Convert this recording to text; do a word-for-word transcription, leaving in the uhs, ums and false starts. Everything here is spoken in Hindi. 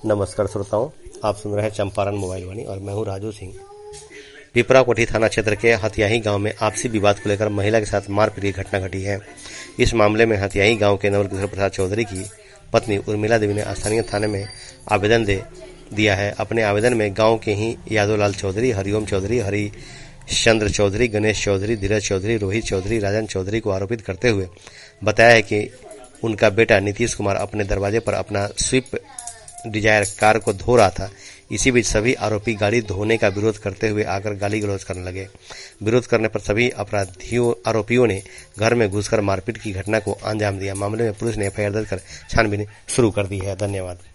नमस्कार श्रोताओं, आप सुन रहे हैं चंपारण मोबाइल वाणी और मैं हूं राजू सिंह। पिपरा कोठी थाना क्षेत्र के हथियाही गांव में आपसी विवाद को लेकर महिला के साथ मारपीट की घटना घटी है। इस मामले में हथियाही गांव के नवल किशोर प्रसाद चौधरी की पत्नी उर्मिला देवी ने स्थानीय थाने में आवेदन दे दिया है। अपने आवेदन में गांव के ही यादवलाल चौधरी, हरिओम चौधरी, हरिश्चंद्र चौधरी, गणेश चौधरी, धीरज चौधरी, रोहित चौधरी, राजन चौधरी को आरोपित करते हुए बताया है कि उनका बेटा नीतीश कुमार अपने दरवाजे पर अपना स्विफ्ट डिजायर कार को धो रहा था। इसी बीच सभी आरोपी गाड़ी धोने का विरोध करते हुए आकर गाली गलौज करने लगे। विरोध करने पर सभी अपराधियों आरोपियों ने घर में घुसकर मारपीट की घटना को अंजाम दिया। मामले में पुलिस ने एफ आई आर दर्ज कर छानबीन शुरू कर दी है। धन्यवाद।